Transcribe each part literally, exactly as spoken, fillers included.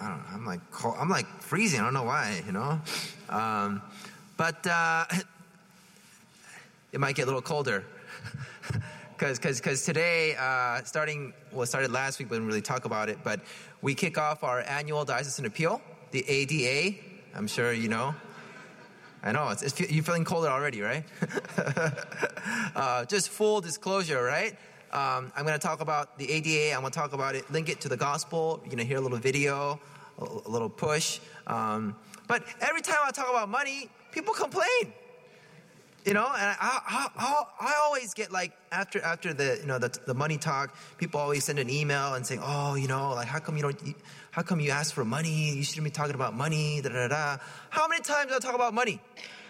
I don't know, I'm like cold, I'm like freezing. I don't know why, you know. Um, but uh, it might get a little colder. Because because today, uh, starting, well, it started last week, we didn't really talk about it, but we kick off our annual Diocesan Appeal, the A D A. I'm sure you know. I know, it's, it's, you're feeling colder already, right? uh, just full disclosure, right? Um, I'm going to talk about the A D A. I'm going to talk about it, link it to the gospel. You're going to hear a little video, a, a little push. Um, but every time I talk about money, people complain. You know, and I, I, I, I always get like, after after the, you know, the, the money talk, people always send an email and say, oh, you know, like, how come you don't, how come you ask for money? You shouldn't be talking about money, da da da. How many times do I talk about money?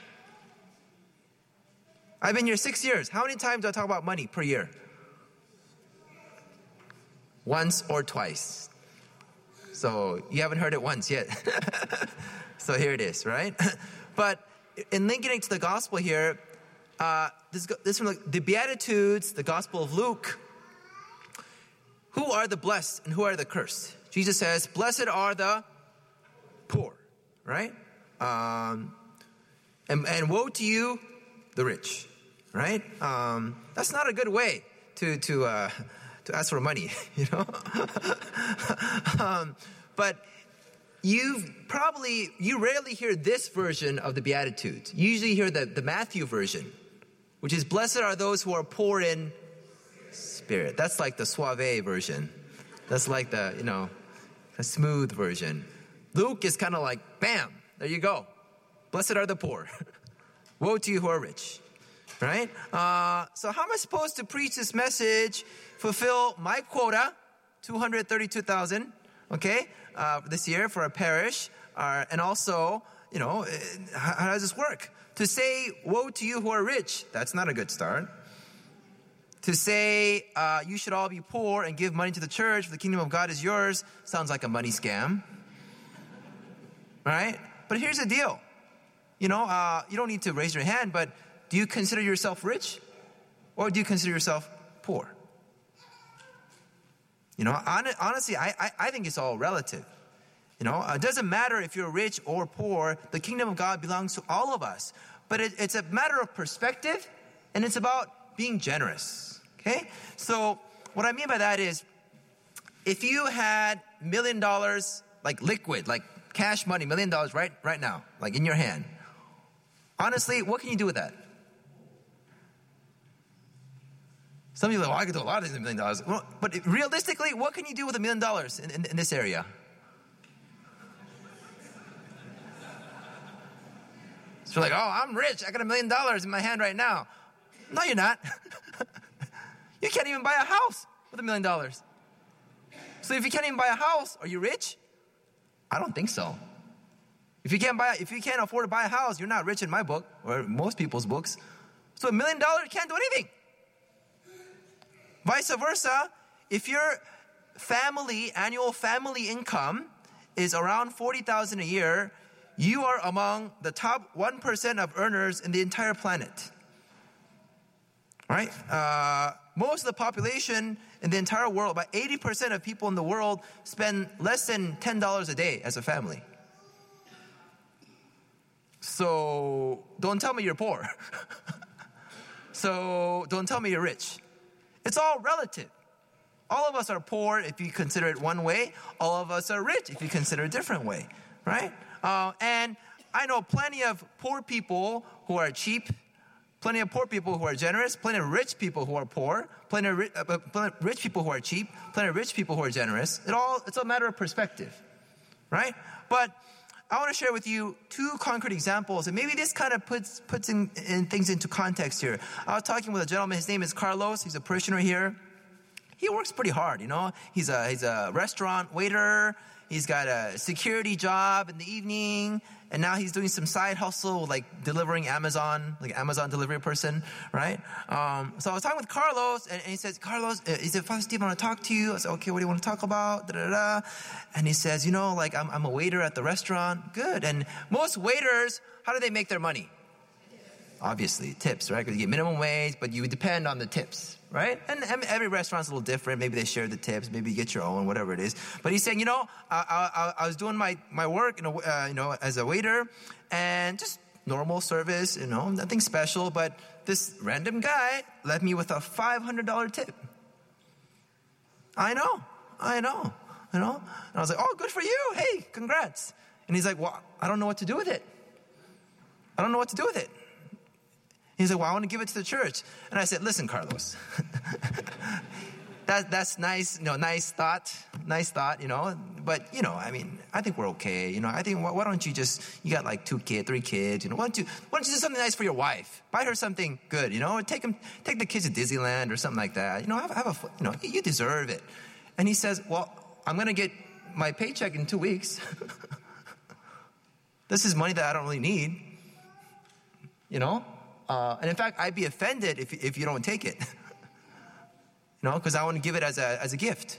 I've been here six years. How many times do I talk about money per year? Once or twice. So you haven't heard it once yet. So here it is, right? But in linking it to the gospel here, uh, this, this from the Beatitudes, the Gospel of Luke. Who are the blessed and who are the cursed? Jesus says, blessed are the poor, right? Um, and, and woe to you, the rich, right? Um, that's not a good way to to uh, to ask for money, you know. um, but you probably, you rarely hear this version of the Beatitudes. You usually hear the, the Matthew version, which is, blessed are those who are poor in spirit. That's like the suave version. That's like the, you know, a smooth version. Luke is kind of like, bam, there you go. Blessed are the poor. Woe to you who are rich. Right? Uh, so how am I supposed to preach this message, fulfill my quota, two hundred thirty-two thousand, okay, uh, this year for our parish, uh, and also, you know, how, how does this work? To say, woe to you who are rich, that's not a good start. To say, uh, you should all be poor and give money to the church, for the kingdom of God is yours, sounds like a money scam. Right? But here's the deal. You know, uh, you don't need to raise your hand, but do you consider yourself rich? Or do you consider yourself poor? You know, honestly, I, I, I think it's all relative. You know, it doesn't matter if you're rich or poor. The kingdom of God belongs to all of us. But it, it's a matter of perspective, and it's about being generous. Okay? So what I mean by that is, if you had a million dollars, like liquid, like cash money, million dollars right, right now, like in your hand, honestly, what can you do with that? Some of you are like, well, I could do a lot of things with a million dollars. Well, but realistically, what can you do with a million dollars in, in, in this area? So you're like, oh, I'm rich. I got a million dollars in my hand right now. No, you're not. You can't even buy a house with a million dollars. So if you can't even buy a house, are you rich? I don't think so. If you can't buy, if you can't afford to buy a house, you're not rich in my book or most people's books. So a million dollars can't do anything. Vice versa, if your family, annual family income is around forty thousand dollars a year, you are among the top one percent of earners in the entire planet. Right? Uh, most of the population in the entire world, about eighty percent of people in the world spend less than ten dollars a day as a family. So don't tell me you're poor. So don't tell me you're rich. It's all relative. All of us are poor if you consider it one way. All of us are rich if you consider it a different way, right? Uh, and I know plenty of poor people who are cheap, plenty of poor people who are generous, plenty of rich people who are poor, plenty of ri- uh, plenty of rich people who are cheap, plenty of rich people who are generous. It all it's a matter of perspective, right? But I want to share with you two concrete examples, and maybe this kind of puts puts in, in things into context here. I was talking with a gentleman. His name is Carlos. He's a parishioner here. He works pretty hard, you know. He's a he's a restaurant waiter. He's got a security job in the evening, and now he's doing some side hustle, like delivering Amazon, like Amazon delivery person, right? Um, so I was talking with Carlos, and, and he says, Carlos, he said, Father Steve, I want to talk to you. I said, okay, what do you want to talk about? Da, da, da. And he says, you know, like I'm, I'm a waiter at the restaurant. Good. And most waiters, how do they make their money? obviously, tips, right? Because you get minimum wage, but you depend on the tips, right? And, and every restaurant's a little different. Maybe they share the tips. Maybe you get your own, whatever it is. But he's saying, you know, I, I, I was doing my, my work, you know, uh, you know, as a waiter, and just normal service, you know, nothing special. But this random guy left me with a five hundred dollars tip. I know, I know, you know. And I was like, oh, good for you. Hey, congrats. And he's like, well, I don't know what to do with it. I don't know what to do with it. He's like, well, I want to give it to the church. And I said, listen, Carlos, that, that's nice, you know, nice thought, nice thought, you know. But, you know, I mean, I think we're okay. You know, I think, why, why don't you just, you got like two kids, three kids, you know, why don't you, why don't you do something nice for your wife? Buy her something good, you know, take them, take the kids to Disneyland or something like that. You know, have, have a, you know, you deserve it. And he says, well, I'm going to get my paycheck in two weeks. This is money that I don't really need, you know. Uh, and in fact, I'd be offended if if you don't take it, you know, because I want to give it as a as a gift.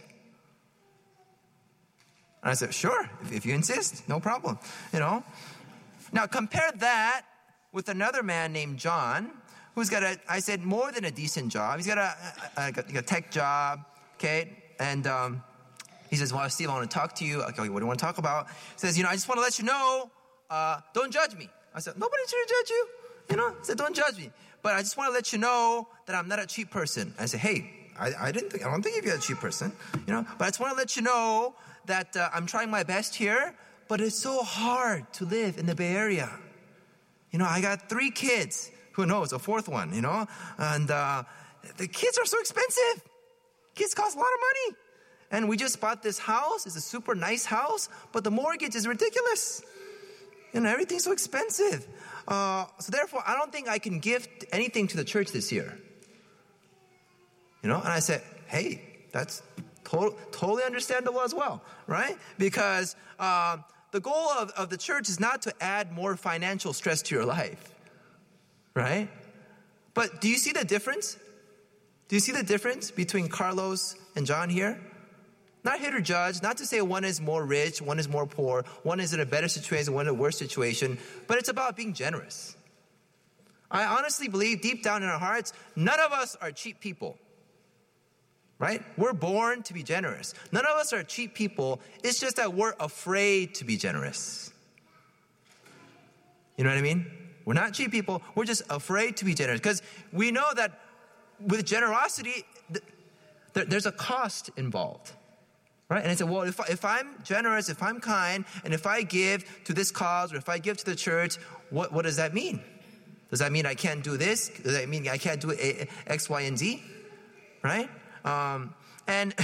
And I said, sure, if, if you insist, no problem, you know. Now compare that with another man named John, who's got a, I said, more than a decent job. He's got a, a, a, a tech job, okay, and um, he says, well, Steve, I want to talk to you. Okay, what do you want to talk about? He says, you know, I just want to let you know, uh, don't judge me. I said, nobody's here to judge you. You know, I said, don't judge me. But I just want to let you know that I'm not a cheap person. I said, hey, I, I didn't think, I don't think you're a cheap person, you know, but I just want to let you know that uh, I'm trying my best here, but it's so hard to live in the Bay Area. You know, I got three kids, who knows, a fourth one, you know, and uh, the kids are so expensive. Kids cost a lot of money. And we just bought this house. It's a super nice house, but the mortgage is ridiculous. You know, everything's so expensive. Uh, so therefore, I don't think I can give anything to the church this year. You know, and I said, hey, that's to- totally understandable as well, right? Because uh, the goal of, of the church is not to add more financial stress to your life, right? But do you see the difference? Do you see the difference between Carlos and John here? Not here to judge, not to say one is more rich, one is more poor, one is in a better situation, one in a worse situation, but it's about being generous. I honestly believe deep down in our hearts, none of us are cheap people, right? We're born to be generous. None of us are cheap people. It's just that we're afraid to be generous. You know what I mean? We're not cheap people. We're just afraid to be generous because we know that with generosity, there's a cost involved. Right? And I said, well, if, I, if I'm generous, if I'm kind, and if I give to this cause, or if I give to the church, what, what does that mean? Does that mean I can't do this? Does that mean I can't do a, X, Y, and Z? Right? Um, and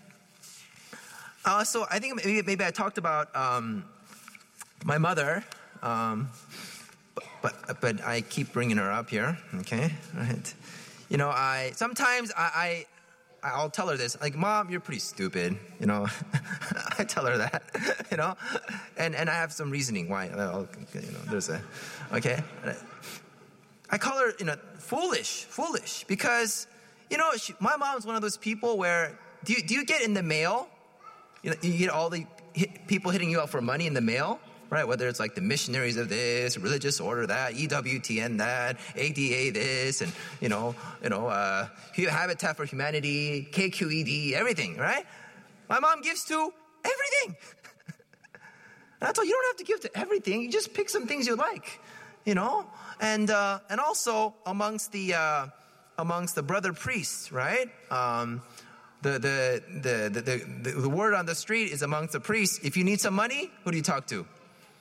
also, I think maybe, maybe I talked about um, my mother, um, but, but but I keep bringing her up here. Okay, right? You know, I sometimes I. I I'll tell her this, like, Mom, you're pretty stupid, you know. I tell her that, you know, and and I have some reasoning why, I'll, you know, there's a, okay. I call her, you know, foolish, foolish, because, you know, she, my mom's one of those people where, do you, do you get in the mail, you know, you get all the hit, people hitting you up for money in the mail? Right, whether it's like the missionaries of this, religious order that, E W T N that, A D A this, and you know, you know, uh, Habitat for Humanity, K Q E D, everything. Right? My mom gives to everything. And I told you, you don't have to give to everything. You just pick some things you like, you know. And uh, and also amongst the uh, amongst the brother priests, right? Um, the, the, the the the the word on the street is amongst the priests. If you need some money, who do you talk to?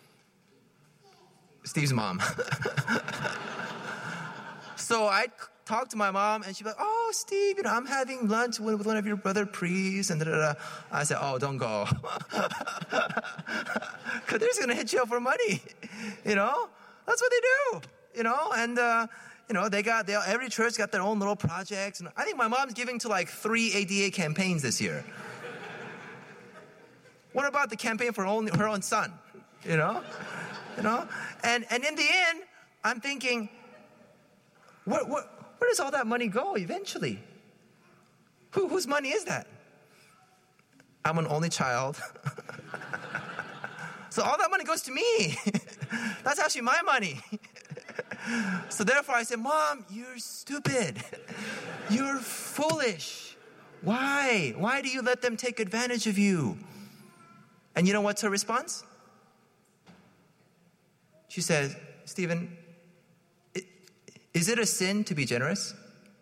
Steve's mom. So I talked to my mom, and she'd be like, oh, Steve, you know, I'm having lunch with one of your brother priests, and da, da, da. I said, oh, don't go. Because they're just going to hit you up for money, you know? That's what they do, you know? And, uh, you know, they got, they, every church got their own little projects. And I think my mom's giving to like three A D A campaigns this year. What about the campaign for her own, her own son, you know? You know, and and in the end, I'm thinking, where, where, where does all that money go eventually? Who, whose money is that? I'm an only child. So all that money goes to me. That's actually my money. So therefore I said, Mom, you're stupid. You're foolish. Why? Why do you let them take advantage of you? And you know what's her response? She says, Stephen, is it a sin to be generous?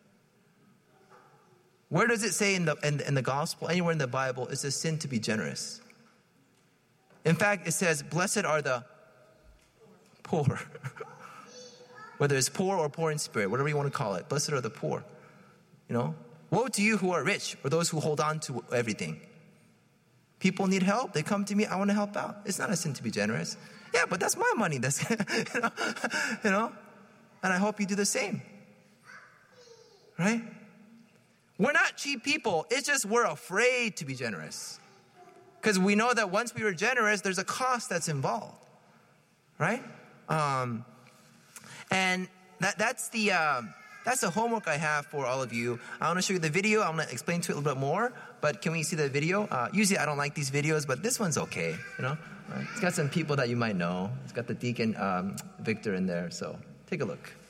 Where does it say in the, in, in the gospel, anywhere in the Bible, it's a sin to be generous? In fact, it says, blessed are the poor. Whether it's poor or poor in spirit, whatever you want to call it. Blessed are the poor. You know? Woe to you who are rich, or those who hold on to everything. People need help. They come to me. I want to help out. It's not a sin to be generous. Yeah, but that's my money. That's you know, you know. And I hope you do the same. Right? We're not cheap people. It's just we're afraid to be generous. Because we know that once we were generous, there's a cost that's involved. Right? Um, and that that's the... Um, That's the homework I have for all of you. I want to show you the video. I want to explain to it a little bit more. But can we see the video? Uh, usually I don't like these videos, but this one's okay. You know, uh, it's got some people that you might know. It's got the deacon um, Victor in there. So take a look.